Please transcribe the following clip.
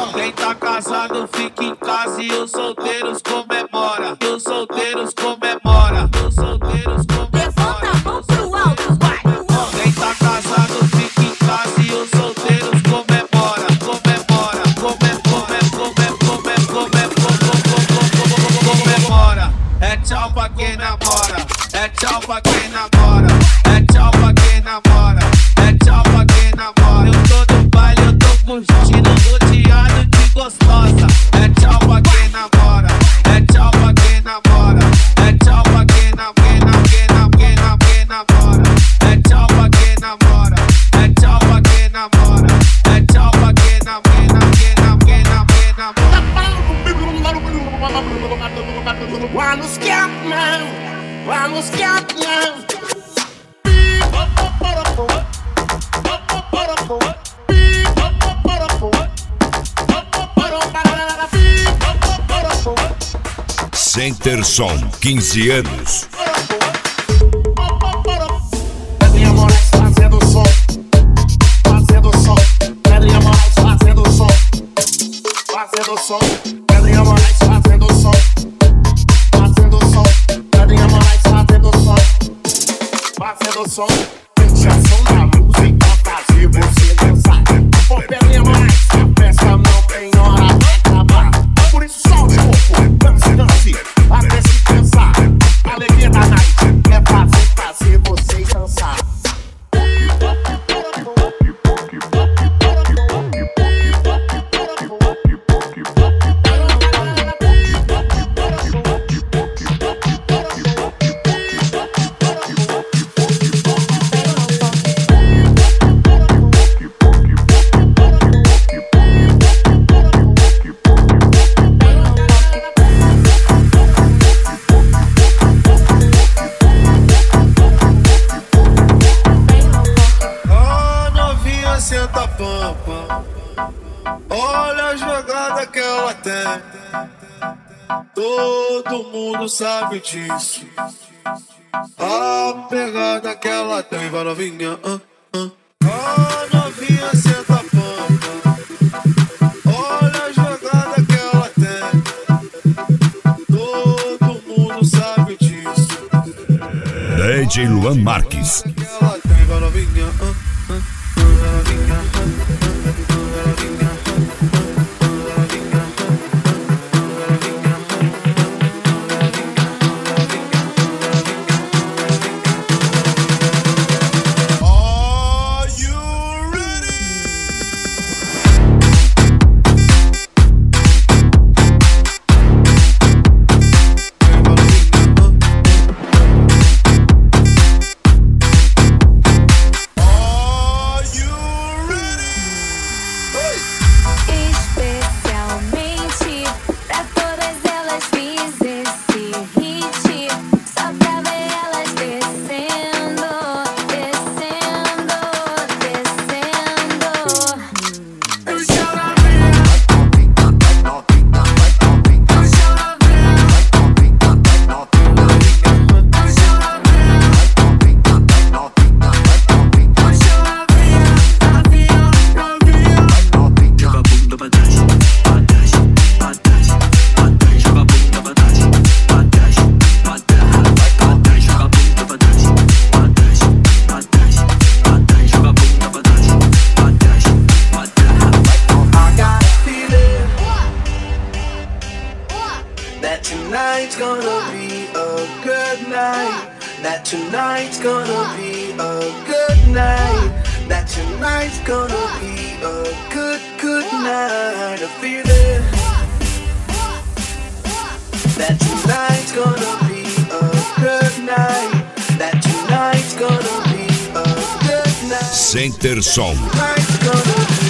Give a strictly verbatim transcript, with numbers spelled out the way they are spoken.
Quem tá casado fica em casa e os solteiros comemora. E os solteiros comemora. E os solteiros comemora. Levanta a mão pro alto, vai. Quem tá casado fica em casa e os solteiros comemora. Comemora, comemora, comemora, comemora, comemora. É tchau pra quem namora. É tchau pra quem namora. É tchau pra quem namora. É tchau pra quem namora. Eu tô no baile, eu tô curtindo, rodeado de gostosa. É tchau pra quem namora. É tchau pra quem namora. É tchau pra quem namora. Quem namora, quem namora. É tchau pra quem namora. É tchau pra quem namora. É tchau pra quem namora. Quem namora, quem namora. Vamos Scatman, vamos Scatman. Center Som, quinze anos. Pedrinha Moraes fazendo som, fazendo som. Pedrinha Moraes fazendo som, fazendo som. Pedrinha Moraes fazendo som, fazendo som. Pedrinha Moraes fazendo som, fazendo som. Pensação da música fazer você dançar. Por Pedrinha Moraes, a festa não tem hora pra acabar. Por isso solte o corpo, dance, dance, até se cansar. A alegria da night é fazer, fazer vocês dançar. Senta a pampa, olha a jogada que ela tem. Todo mundo sabe disso. A pegada que ela tem. Vai novinha, ah, ah. Ah, novinha, senta a pampa, olha a jogada que ela tem. Todo mundo sabe disso. D J Luan Marques. Ela tem, vai novinha, ah, ah. Tonight's gonna be a good night. That tonight's gonna be a good night. That tonight's gonna be a good, good night. I feel it. That tonight's gonna be a good night. That tonight's gonna be a good night. Center Som. Tonight's gonna be